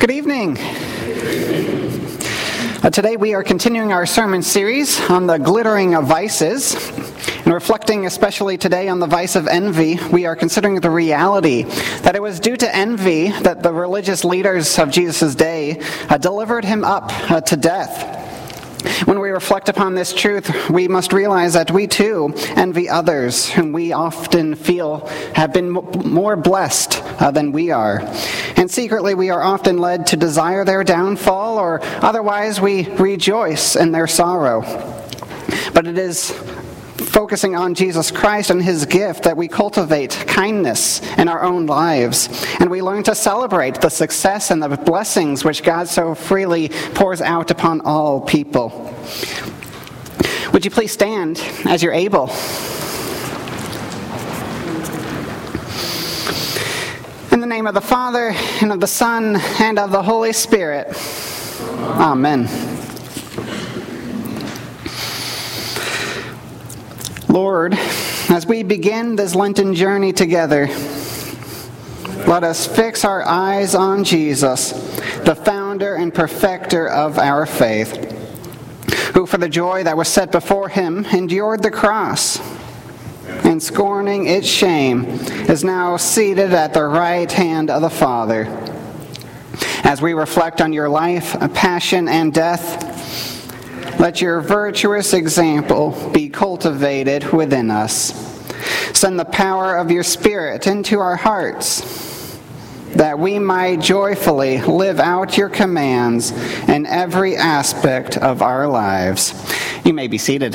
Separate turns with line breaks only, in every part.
Good evening. Today we are continuing our sermon series on the glittering of vices. And reflecting especially today on the vice of envy, we are considering the reality that it was due to envy that the religious leaders of Jesus' day delivered him up to death. When we reflect upon this truth, we must realize that we too envy others whom we often feel have been more blessed than we are. And secretly, we are often led to desire their downfall, or otherwise we rejoice in their sorrow. But it is focusing on Jesus Christ and his gift that we cultivate kindness in our own lives, and we learn to celebrate the success and the blessings which God so freely pours out upon all people. Would you please stand as you're able? In the name of the Father, and of the Son, and of the Holy Spirit. Amen. Lord, as we begin this Lenten journey together, let us fix our eyes on Jesus, the founder and perfecter of our faith, who for the joy that was set before him endured the cross, and scorning its shame, is now seated at the right hand of the Father. As we reflect on your life, passion, and death, let your virtuous example be cultivated within us. Send the power of your Spirit into our hearts, that we might joyfully live out your commands in every aspect of our lives. You may be seated.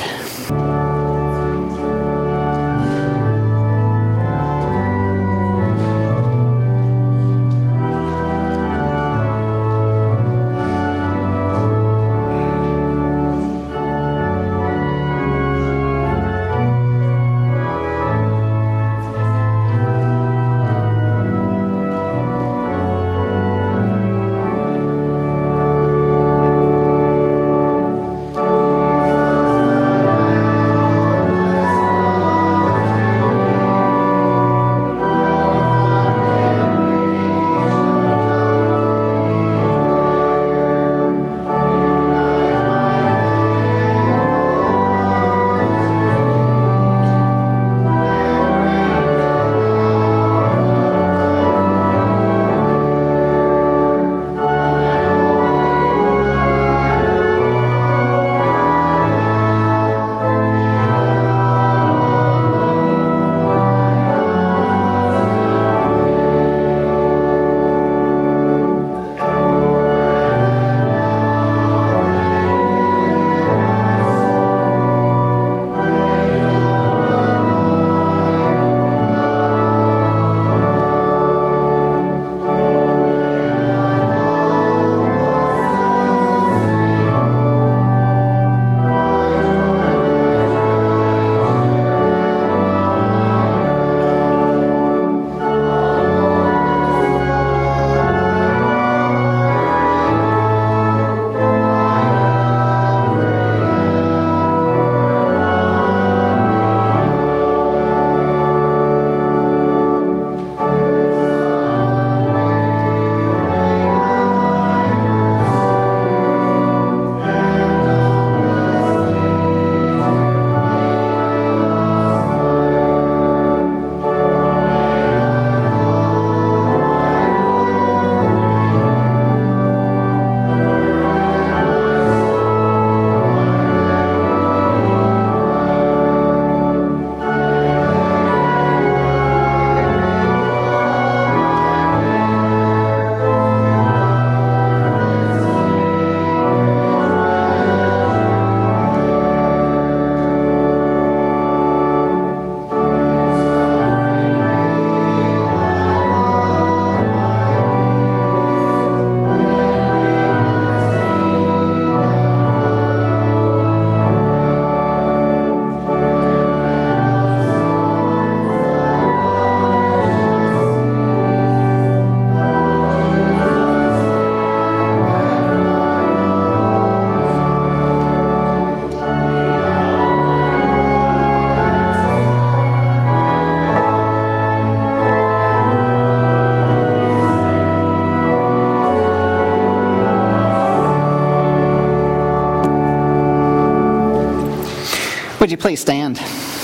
Would you please stand?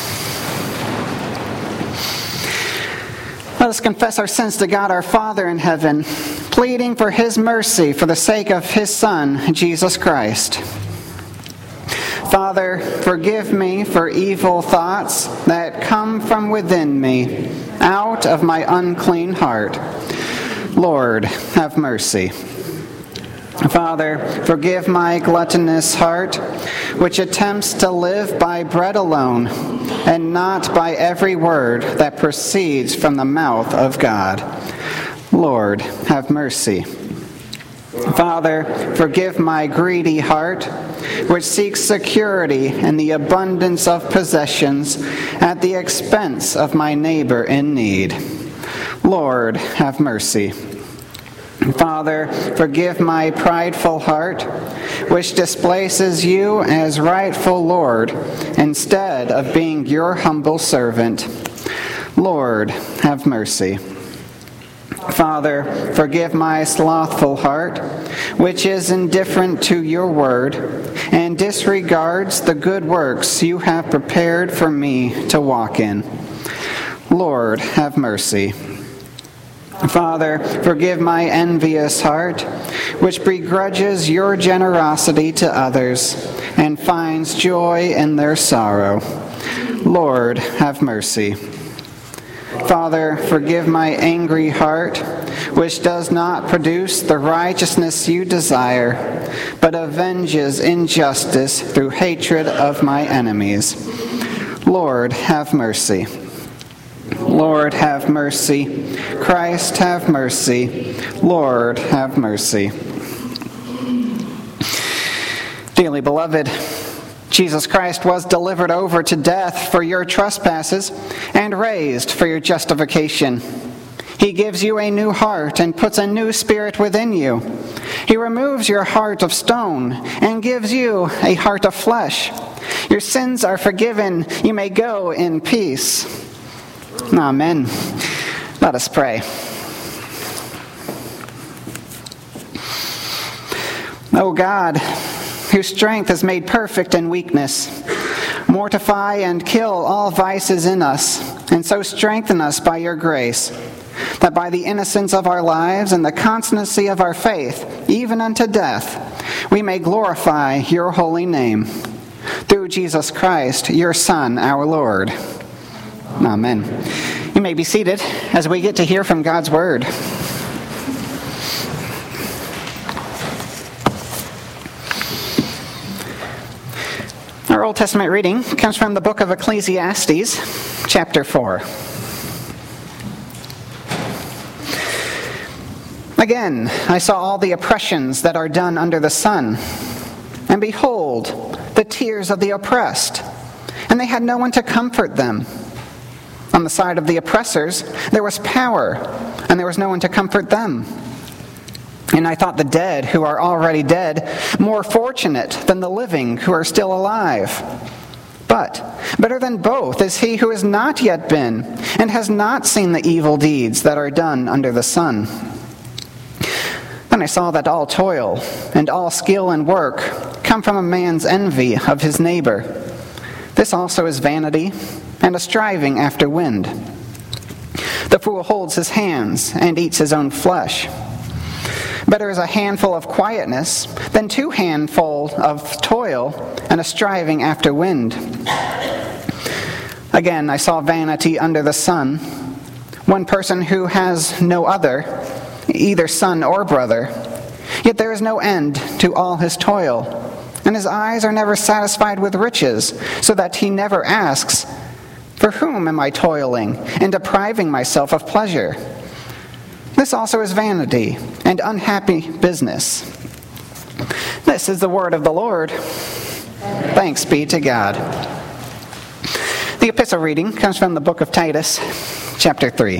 Let us confess our sins to God our Father in heaven, pleading for His mercy for the sake of His Son, Jesus Christ. Father, forgive me for evil thoughts that come from within me, out of my unclean heart. Lord, have mercy. Father, forgive my gluttonous heart, which attempts to live by bread alone, and not by every word that proceeds from the mouth of God. Lord, have mercy. Father, forgive my greedy heart, which seeks security in the abundance of possessions at the expense of my neighbor in need. Lord, have mercy. Father, forgive my prideful heart, which displaces you as rightful Lord instead of being your humble servant. Lord, have mercy. Father, forgive my slothful heart, which is indifferent to your word and disregards the good works you have prepared for me to walk in. Lord, have mercy. Father, forgive my envious heart, which begrudges your generosity to others and finds joy in their sorrow. Lord, have mercy. Father, forgive my angry heart, which does not produce the righteousness you desire, but avenges injustice through hatred of my enemies. Lord, have mercy. Lord, have mercy. Christ, have mercy. Lord, have mercy. Dearly beloved, Jesus Christ was delivered over to death for your trespasses and raised for your justification. He gives you a new heart and puts a new spirit within you. He removes your heart of stone and gives you a heart of flesh. Your sins are forgiven. You may go in peace. Amen. Let us pray. O God, whose strength is made perfect in weakness, mortify and kill all vices in us, and so strengthen us by your grace, that by the innocence of our lives and the constancy of our faith, even unto death, we may glorify your holy name. Through Jesus Christ, your Son, our Lord. Amen. You may be seated as we get to hear from God's Word. Our Old Testament reading comes from the book of Ecclesiastes, chapter 4. Again, I saw all the oppressions that are done under the sun, and behold, the tears of the oppressed, and they had no one to comfort them. On the side of the oppressors, there was power, and there was no one to comfort them. And I thought the dead, who are already dead, more fortunate than the living, who are still alive. But better than both is he who has not yet been, and has not seen the evil deeds that are done under the sun. Then I saw that all toil, and all skill and work, come from a man's envy of his neighbor. This also is vanity, and a striving after wind. The fool holds his hands and eats his own flesh. Better is a handful of quietness than 2 handfuls of toil and a striving after wind. Again, I saw vanity under the sun, one person who has no other, either son or brother, yet there is no end to all his toil, and his eyes are never satisfied with riches, so that he never asks, "For whom am I toiling and depriving myself of pleasure?" This also is vanity and unhappy business. This is the word of the Lord. Thanks be to God. The epistle reading comes from the book of Titus, chapter 3.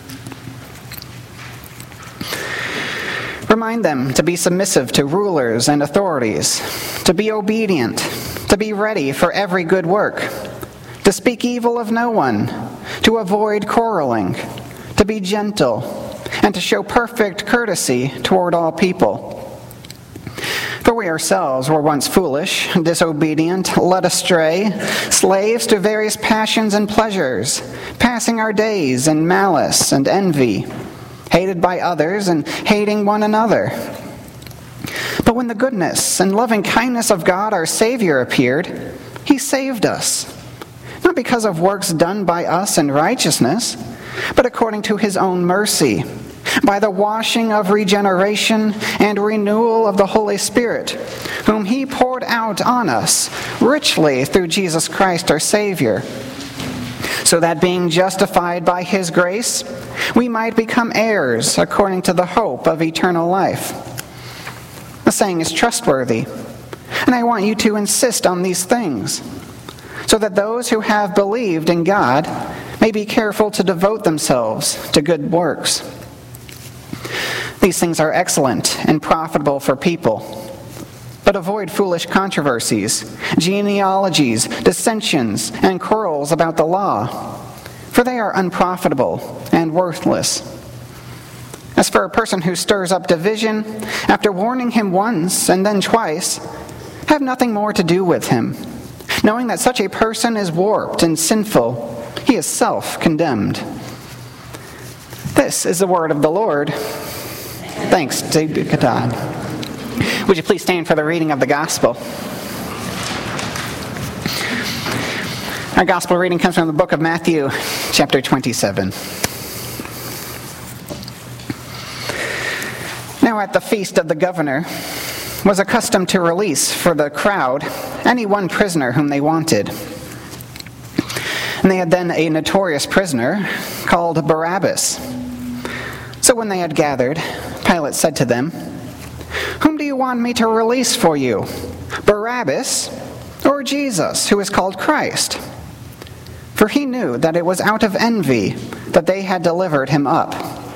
Remind them to be submissive to rulers and authorities, to be obedient, to be ready for every good work, to speak evil of no one, to avoid quarreling, to be gentle, and to show perfect courtesy toward all people. For we ourselves were once foolish, disobedient, led astray, slaves to various passions and pleasures, passing our days in malice and envy, hated by others and hating one another. But when the goodness and loving kindness of God our Savior appeared, he saved us, not because of works done by us in righteousness, but according to his own mercy, by the washing of regeneration and renewal of the Holy Spirit, whom he poured out on us richly through Jesus Christ our Savior, so that being justified by his grace, we might become heirs according to the hope of eternal life. The saying is trustworthy, and I want you to insist on these things, so that those who have believed in God may be careful to devote themselves to good works. These things are excellent and profitable for people. But avoid foolish controversies, genealogies, dissensions, and quarrels about the law, for they are unprofitable and worthless. As for a person who stirs up division, after warning him once and then twice, have nothing more to do with him, knowing that such a person is warped and sinful. He is self-condemned. This is the word of the Lord. Thanks to God. Would you please stand for the reading of the gospel? Our gospel reading comes from the book of Matthew, chapter 27. Now at the feast of the governor was accustomed to release for the crowd any one prisoner whom they wanted. And they had then a notorious prisoner called Barabbas. So when they had gathered, Pilate said to them, "Whom do you want me to release for you, Barabbas or Jesus, who is called Christ?" For he knew that it was out of envy that they had delivered him up.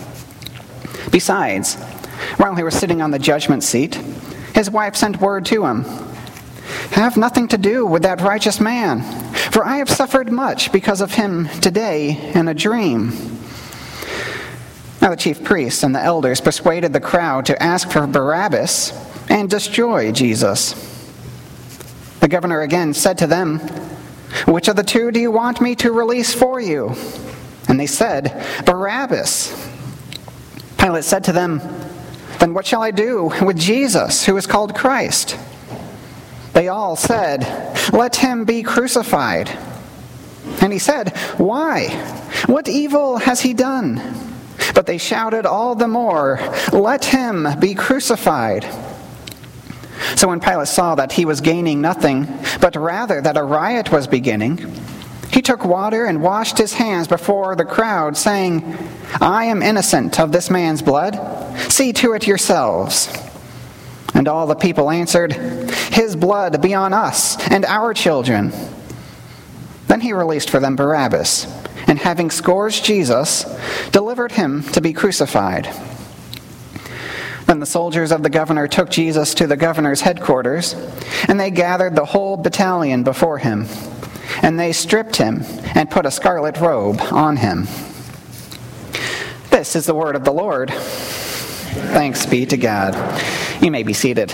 Besides, while he was sitting on the judgment seat, his wife sent word to him, "Have nothing to do with that righteous man, for I have suffered much because of him today in a dream." Now the chief priests and the elders persuaded the crowd to ask for Barabbas and destroy Jesus. The governor again said to them, "Which of the two do you want me to release for you?" And they said, "Barabbas." Pilate said to them, "Then what shall I do with Jesus, who is called Christ?" They all said, "Let him be crucified." And he said, "Why? What evil has he done?" But they shouted all the more, "Let him be crucified." So when Pilate saw that he was gaining nothing, but rather that a riot was beginning, he took water and washed his hands before the crowd, saying, "I am innocent of this man's blood. See to it yourselves." And all the people answered, "His blood be on us and our children." Then he released for them Barabbas, and having scourged Jesus, delivered him to be crucified. Then the soldiers of the governor took Jesus to the governor's headquarters, and they gathered the whole battalion before him. And they stripped him and put a scarlet robe on him. This is the word of the Lord. Thanks be to God. You may be seated.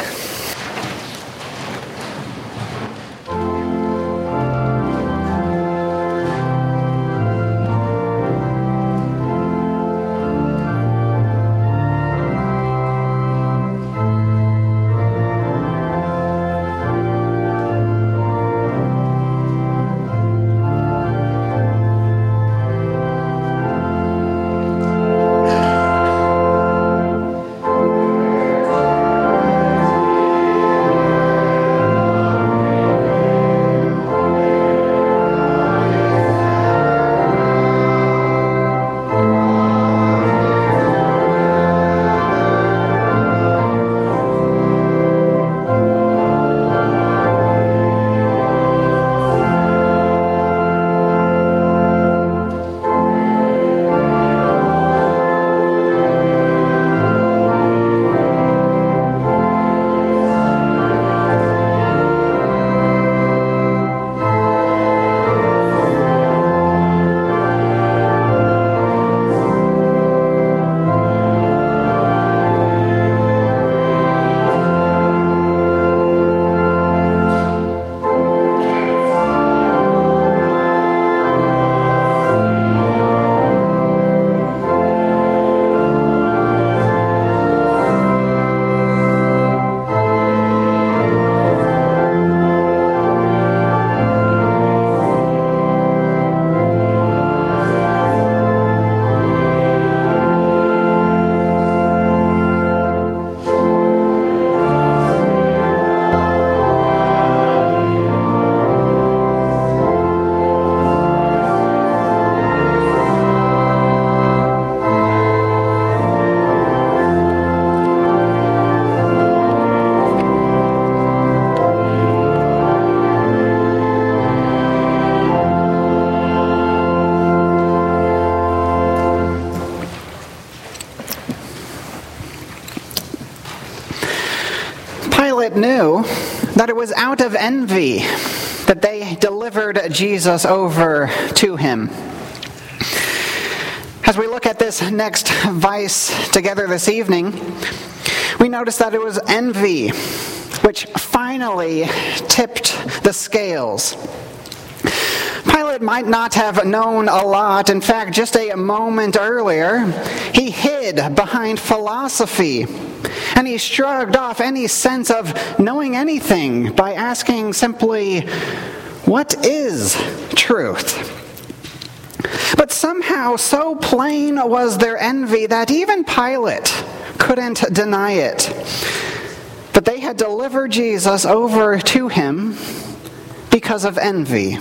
knew that it was out of envy that they delivered Jesus over to him. As we look at this next vice together this evening, we notice that it was envy which finally tipped the scales. Pilate might not have known a lot. In fact, just a moment earlier, he hid behind philosophy, and he shrugged off any sense of knowing anything by asking simply, "What is truth?" But somehow, so plain was their envy that even Pilate couldn't deny it. But they had delivered Jesus over to him because of envy.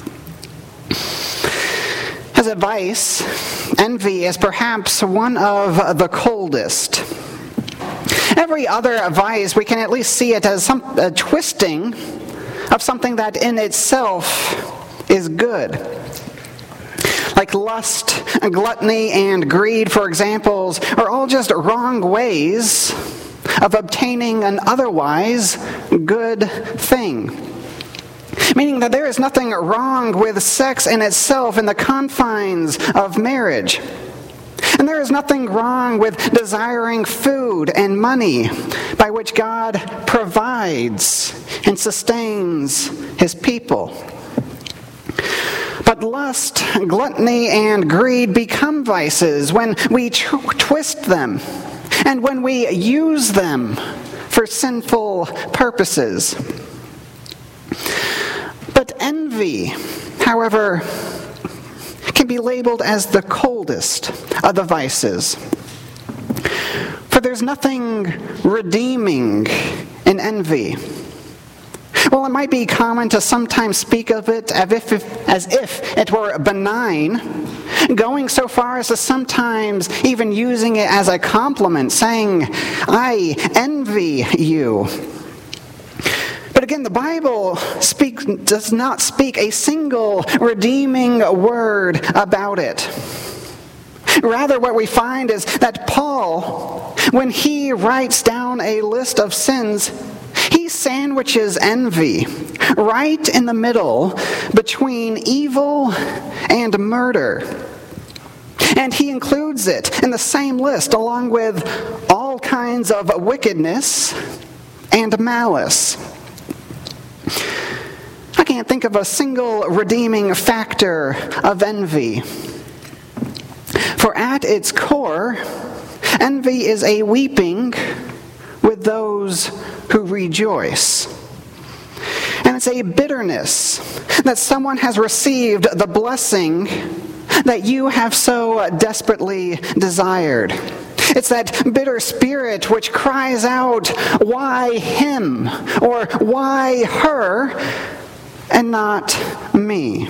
As a vice, envy is perhaps one of the coldest. Every other vice, we can at least see it as a twisting of something that in itself is good. Like lust, gluttony, and greed, for examples, are all just wrong ways of obtaining an otherwise good thing. Meaning that there is nothing wrong with sex in itself in the confines of marriage. And there is nothing wrong with desiring food and money by which God provides and sustains his people. But lust, gluttony, and greed become vices when we twist them and when we use them for sinful purposes. But envy, however, can be labeled as the coldest of the vices. For there's nothing redeeming in envy. Well, it might be common to sometimes speak of it as if it were benign, going so far as to sometimes even using it as a compliment, saying, "I envy you." But again, the Bible does not speak a single redeeming word about it. Rather, what we find is that Paul, when he writes down a list of sins, he sandwiches envy right in the middle between evil and murder. And he includes it in the same list along with all kinds of wickedness and malice. I can't think of a single redeeming factor of envy. For at its core, envy is a weeping with those who rejoice. And it's a bitterness that someone has received the blessing that you have so desperately desired. It's that bitter spirit which cries out, "Why him?" or "Why her?" and not me.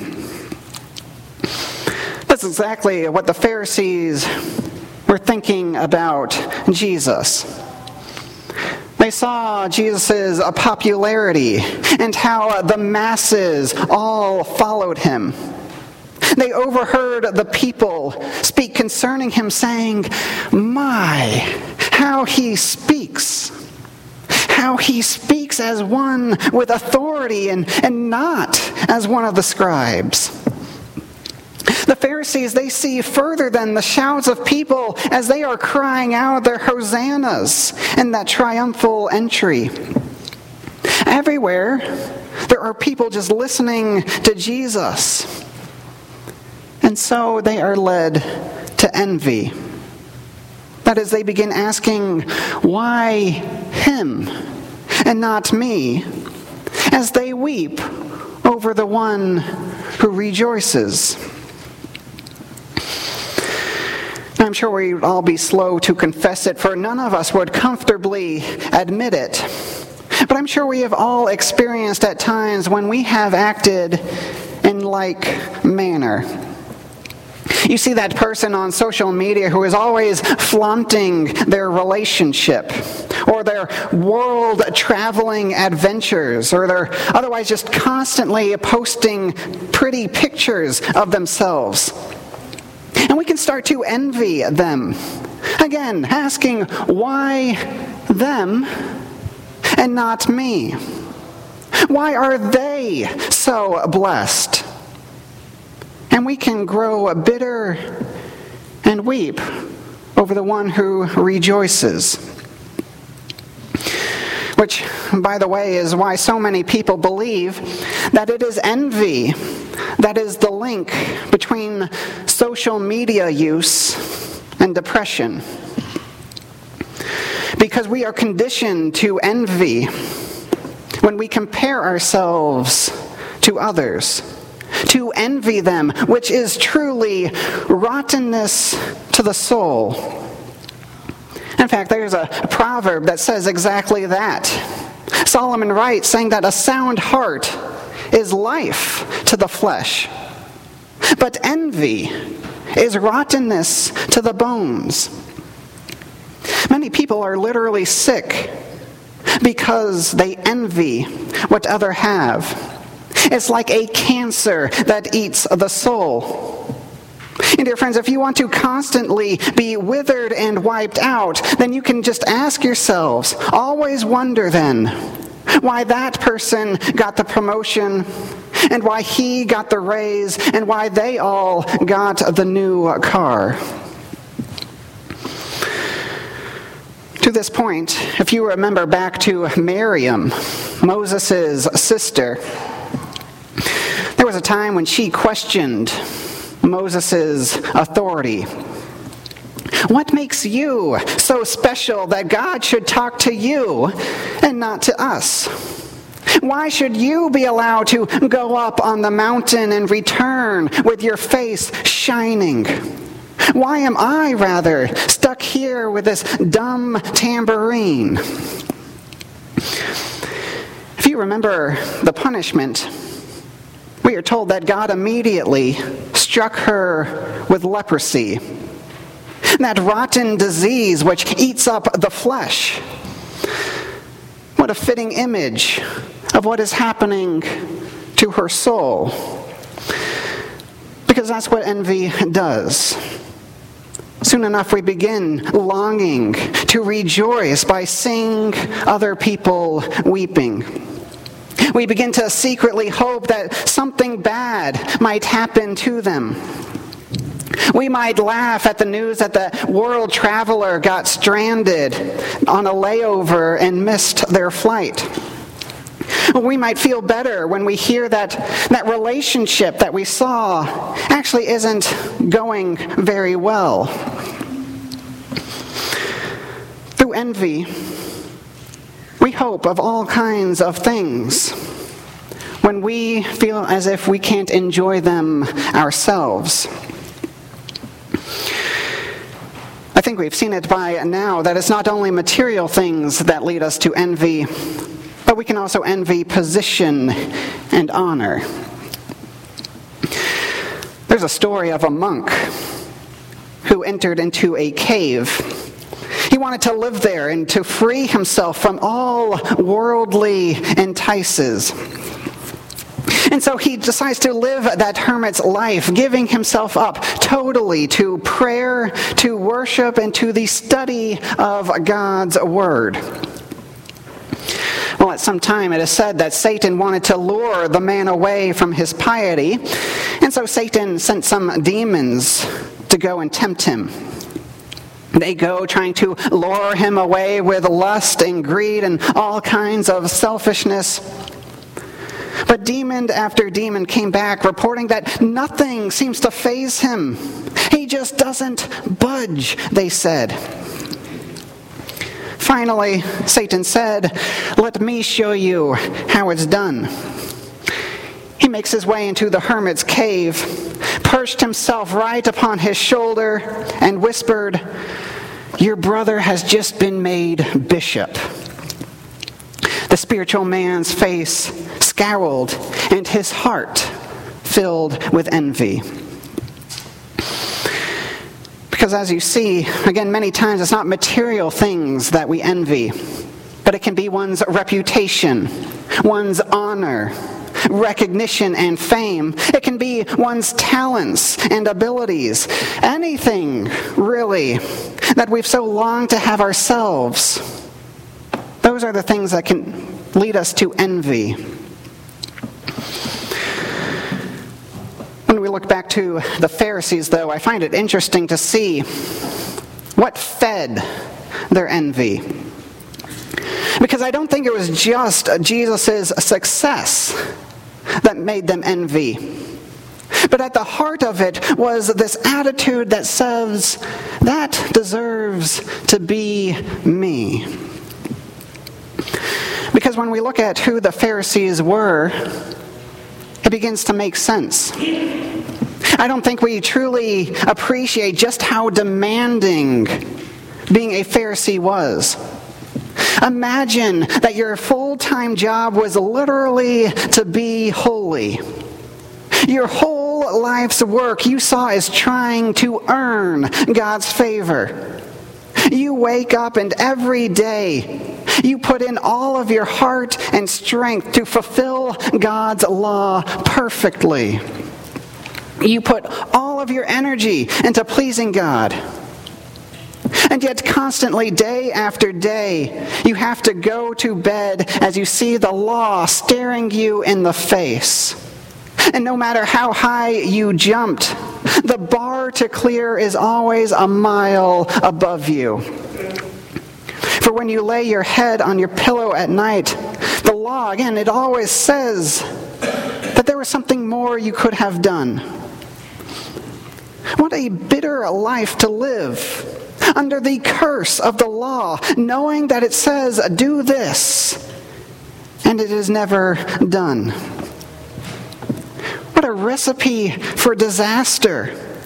That's exactly what the Pharisees were thinking about Jesus. They saw Jesus' popularity and how the masses all followed him. They overheard the people speak concerning him, saying, "My, how he speaks! How he speaks as one with authority and not as one of the scribes." The Pharisees, they see further than the shouts of people as they are crying out their hosannas in that triumphal entry. Everywhere, there are people just listening to Jesus. And so they are led to envy. That is, they begin asking, "Why him and not me?" as they weep over the one who rejoices. I'm sure we would all be slow to confess it, for none of us would comfortably admit it. But I'm sure we have all experienced at times when we have acted in like manner. You see that person on social media who is always flaunting their relationship, or their world-traveling adventures, or they're otherwise just constantly posting pretty pictures of themselves. And we can start to envy them. Again, asking why them and not me? Why are they so blessed? And we can grow bitter and weep over the one who rejoices. Which, by the way, is why so many people believe that it is envy that is the link between social media use and depression. Because we are conditioned to envy when we compare ourselves to others, to envy them, which is truly rottenness to the soul. In fact, there's a proverb that says exactly that. Solomon writes, saying that a sound heart is life to the flesh, but envy is rottenness to the bones. Many people are literally sick because they envy what others have. It's like a cancer that eats the soul. And dear friends, if you want to constantly be withered and wiped out, then you can just ask yourselves, always wonder then, why that person got the promotion, and why he got the raise, and why they all got the new car. To this point, if you remember back to Miriam, Moses' sister, there was a time when she questioned Moses' authority. What makes you so special that God should talk to you and not to us? Why should you be allowed to go up on the mountain and return with your face shining? Why am I, rather, stuck here with this dumb tambourine? If you remember the punishment, we are told that God immediately struck her with leprosy, that rotten disease which eats up the flesh. What a fitting image of what is happening to her soul. Because that's what envy does. Soon enough, we begin longing to rejoice by seeing other people weeping. We begin to secretly hope that something bad might happen to them. We might laugh at the news that the world traveler got stranded on a layover and missed their flight. We might feel better when we hear that that relationship that we saw actually isn't going very well. Through envy, we hope of all kinds of things when we feel as if we can't enjoy them ourselves. I think we've seen it by now that it's not only material things that lead us to envy, but we can also envy position and honor. There's a story of a monk who entered into a cave. He wanted to live there and to free himself from all worldly entices. And so he decides to live that hermit's life, giving himself up totally to prayer, to worship, and to the study of God's Word. Well, at some time it is said that Satan wanted to lure the man away from his piety, and so Satan sent some demons to go and tempt him. They go trying to lure him away with lust and greed and all kinds of selfishness. But demon after demon came back reporting that nothing seems to faze him. He just doesn't budge, they said. Finally, Satan said, "Let me show you how it's done." He makes his way into the hermit's cave, perched himself right upon his shoulder, and whispered, "Your brother has just been made bishop." The spiritual man's face scowled, and his heart filled with envy. Because as you see, again, many times it's not material things that we envy, but it can be one's reputation, one's honor, recognition and fame. It can be one's talents and abilities. Anything, really, that we've so longed to have ourselves. Those are the things that can lead us to envy. When we look back to the Pharisees, though, I find it interesting to see what fed their envy. Because I don't think it was just Jesus' success that made them envy. But at the heart of it was this attitude that says, that deserves to be me. Because when we look at who the Pharisees were, it begins to make sense. I don't think we truly appreciate just how demanding being a Pharisee was. Imagine that your full-time job was literally to be holy. Your whole life's work you saw as trying to earn God's favor. You wake up and every day you put in all of your heart and strength to fulfill God's law perfectly. You put all of your energy into pleasing God. And yet constantly, day after day, you have to go to bed as you see the law staring you in the face. And no matter how high you jumped, the bar to clear is always a mile above you. For when you lay your head on your pillow at night, the law, again, it always says that there was something more you could have done. What a bitter life to live under the curse of the law, knowing that it says, do this, and it is never done. What a recipe for disaster.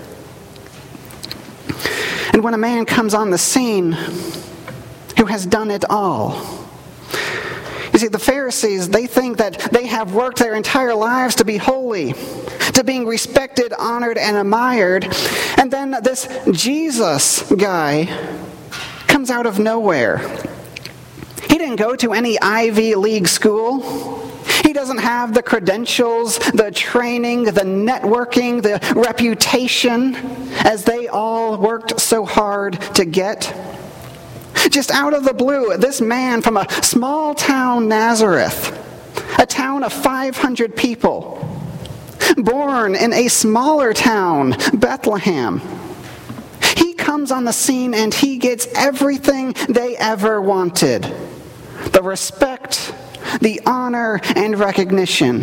And when a man comes on the scene who has done it all, you see, the Pharisees, they think that they have worked their entire lives to be holy, to being respected, honored, and admired. And then this Jesus guy comes out of nowhere. He didn't go to any Ivy League school. He doesn't have the credentials, the training, the networking, the reputation, as they all worked so hard to get. Just out of the blue, this man from a small town, Nazareth, a town of 500 people, born in a smaller town, Bethlehem, he comes on the scene and he gets everything they ever wanted. The respect, the honor, and recognition.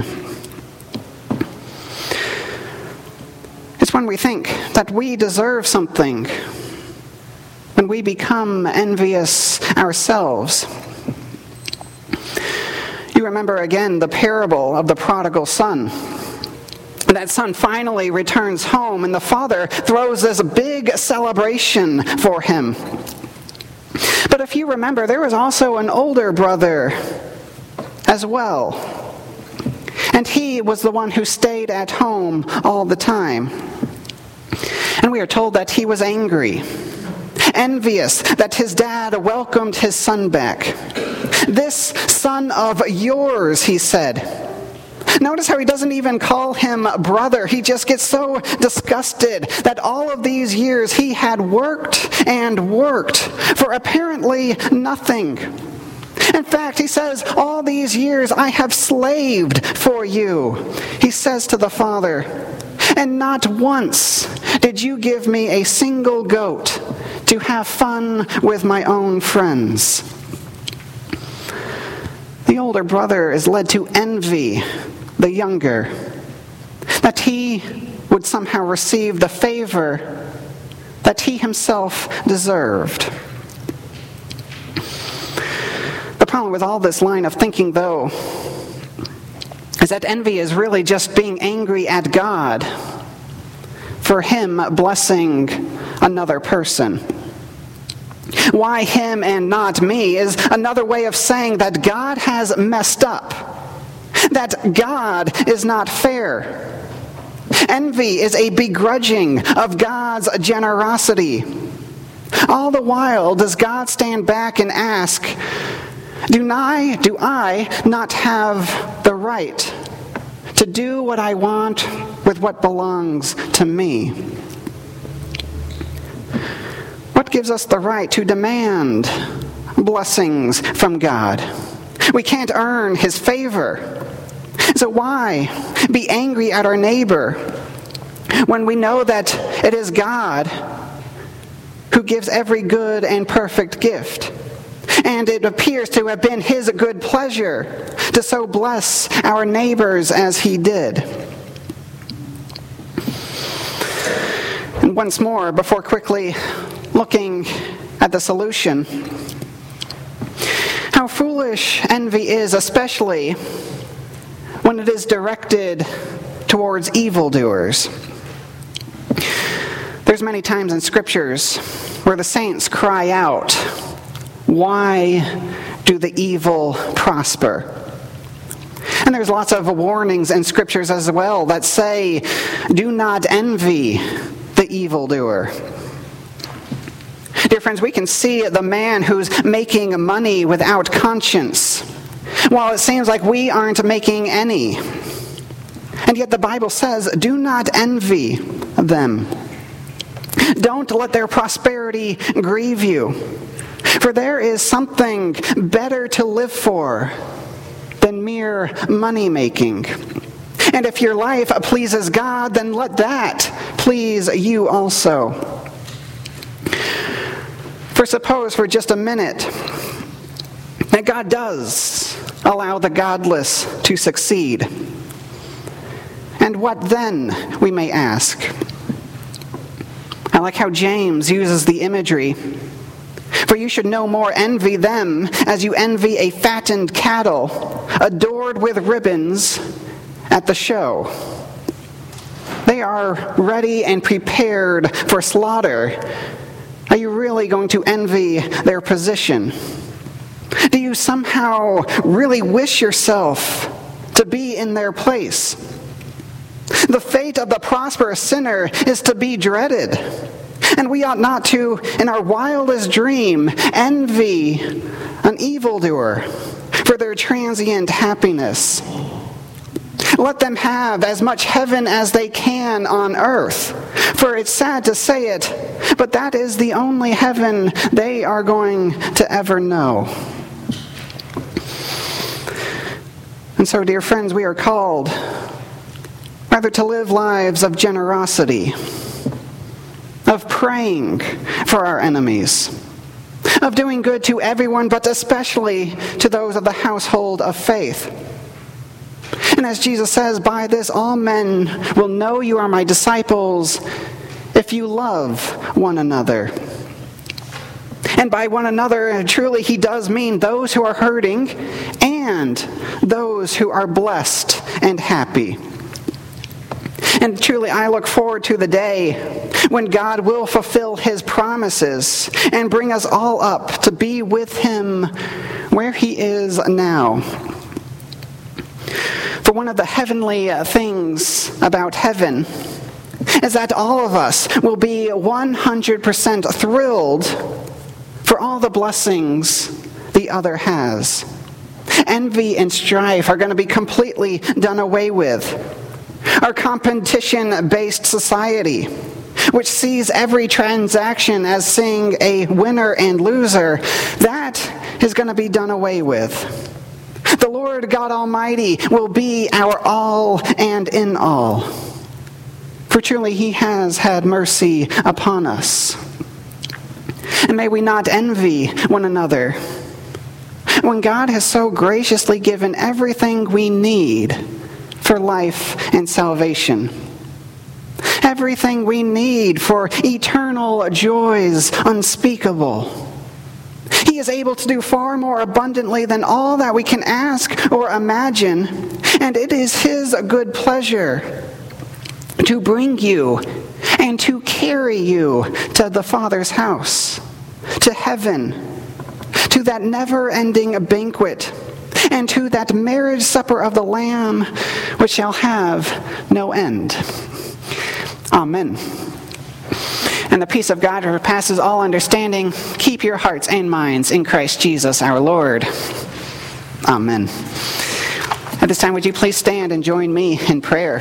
It's when we think that we deserve something, when we become envious ourselves. You remember again the parable of the prodigal son. That son finally returns home, and the father throws this big celebration for him. But if you remember, there was also an older brother as well. And he was the one who stayed at home all the time. And we are told that he was angry, envious that his dad welcomed his son back. This son of yours, he said. Notice how he doesn't even call him brother. He just gets so disgusted that all of these years he had worked and worked for apparently nothing. In fact, he says, all these years I have slaved for you, he says to the father, and not once did you give me a single goat to have fun with my own friends. The older brother is led to envy the younger, that he would somehow receive the favor that he himself deserved. The problem with all this line of thinking, though, is that envy is really just being angry at God for him blessing another person. Why him and not me is another way of saying that God has messed up, that God is not fair. Envy is a begrudging of God's generosity. All the while, does God stand back and ask, do I not have the right to do what I want with what belongs to me? What gives us the right to demand blessings from God. We can't earn his favor. So why be angry at our neighbor when we know that it is God who gives every good and perfect gift? And it appears to have been his good pleasure to so bless our neighbors as he did. And once more, before quickly looking at the solution, how foolish envy is, especially when it is directed towards evildoers. There's many times in scriptures where the saints cry out, "Why do the evil prosper?" And there's lots of warnings in scriptures as well that say, "Do not envy the evildoer." Dear friends, we can see the man who's making money without conscience, while it seems like we aren't making any. And yet the Bible says, do not envy them. Don't let their prosperity grieve you. For there is something better to live for than mere money-making. And if your life pleases God, then let that please you also. For suppose for just a minute that God does allow the godless to succeed. And what then, we may ask? I like how James uses the imagery. For you should no more envy them as you envy a fattened cattle, adored with ribbons at the show. They are ready and prepared for slaughter. Are you really going to envy their position? Do you somehow really wish yourself to be in their place? The fate of the prosperous sinner is to be dreaded. And we ought not to, in our wildest dream, envy an evildoer for their transient happiness. Let them have as much heaven as they can on earth. For it's sad to say it, but that is the only heaven they are going to ever know. And so, dear friends, we are called rather to live lives of generosity, of praying for our enemies, of doing good to everyone, but especially to those of the household of faith. And as Jesus says, by this all men will know you are my disciples if you love one another. And by one another, truly he does mean those who are hurting and those who are blessed and happy. And truly, I look forward to the day when God will fulfill his promises and bring us all up to be with him where he is now. For one of the heavenly things about heaven is that all of us will be 100% thrilled for all the blessings the other has. Envy and strife are going to be completely done away with. Our competition-based society, which sees every transaction as seeing a winner and loser, that is going to be done away with. The Lord God Almighty will be our all and in all. For truly he has had mercy upon us. And may we not envy one another when God has so graciously given everything we need for life and salvation. Everything we need for eternal joys unspeakable. He is able to do far more abundantly than all that we can ask or imagine, and it is his good pleasure to bring you and to carry you to the Father's house, to heaven, to that never-ending banquet, and to that marriage supper of the Lamb, which shall have no end. Amen. And the peace of God, which passes all understanding, keep your hearts and minds in Christ Jesus our Lord. Amen. At this time, would you please stand and join me in prayer?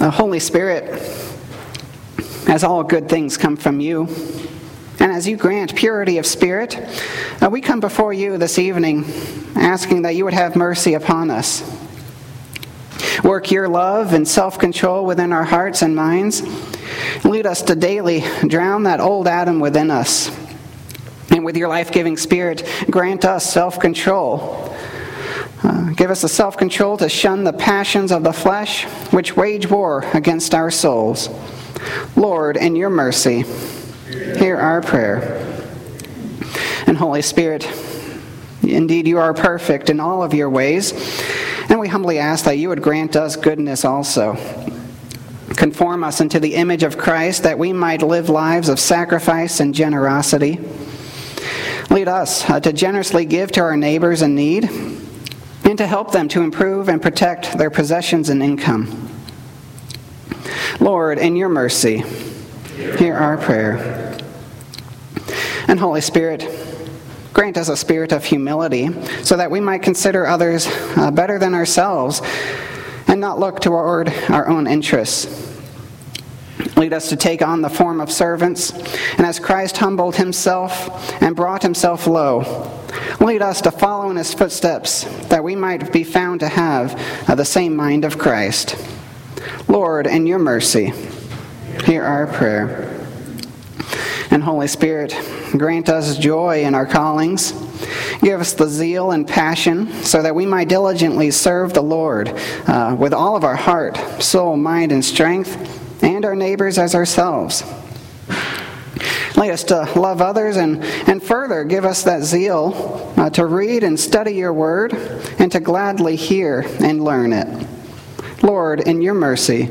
Holy Spirit, as all good things come from you, and as you grant purity of spirit, we come before you this evening asking that you would have mercy upon us. Work your love and self-control within our hearts and minds. Lead us to daily drown that old Adam within us. And with your life-giving spirit, grant us self-control. Give us the self-control to shun the passions of the flesh, which wage war against our souls. Lord, in your mercy, hear our prayer. And Holy Spirit, indeed you are perfect in all of your ways, and we humbly ask that you would grant us goodness also. Conform us into the image of Christ, that we might live lives of sacrifice and generosity. Lead us to generously give to our neighbors in need, and to help them to improve and protect their possessions and income. Lord, in your mercy, hear our prayer. And Holy Spirit, grant us a spirit of humility, so that we might consider others better than ourselves, and not look toward our own interests. Lead us to take on the form of servants, and as Christ humbled himself and brought himself low, lead us to follow in his footsteps, that we might be found to have the same mind of Christ. Lord, in your mercy, hear our prayer. And Holy Spirit, grant us joy in our callings. Give us the zeal and passion, so that we might diligently serve the Lord with all of our heart, soul, mind, and strength, and our neighbors as ourselves. Lead us to love others, and further give us that zeal to read and study your word, and to gladly hear and learn it. Lord, in your mercy.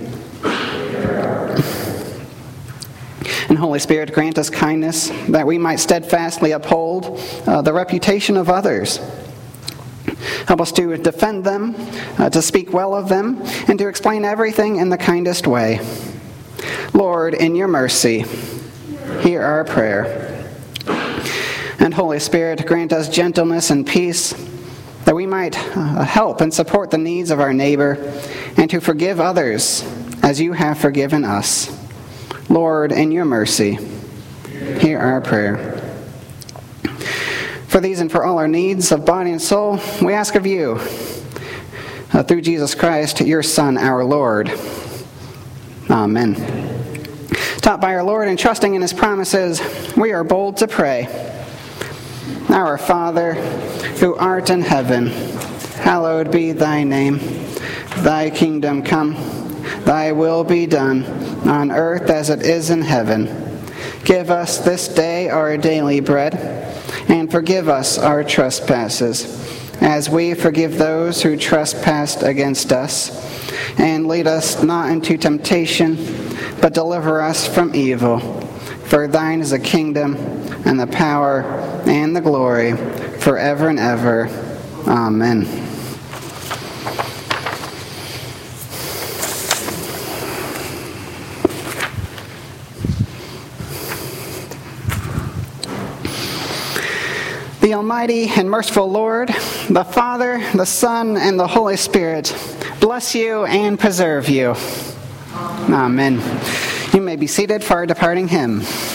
And Holy Spirit, grant us kindness, that we might steadfastly uphold the reputation of others. Help us to defend them, to speak well of them, and to explain everything in the kindest way. Lord, in your mercy, hear our prayer. And Holy Spirit, grant us gentleness and peace, that we might help and support the needs of our neighbor, and to forgive others as you have forgiven us. Lord, in your mercy, hear our prayer. For these and for all our needs of body and soul, we ask of you, through Jesus Christ, your Son, our Lord. Amen. Taught by our Lord and trusting in his promises, we are bold to pray. Our Father, who art in heaven, hallowed be thy name. Thy kingdom come, thy will be done, on earth as it is in heaven. Give us this day our daily bread, and forgive us our trespasses, as we forgive those who trespass against us. And lead us not into temptation, but deliver us from evil. For thine is the kingdom, and the power, and the glory, forever and ever. Amen. The Almighty and merciful Lord, the Father, the Son, and the Holy Spirit, bless you and preserve you. Amen. You may be seated for our departing hymn.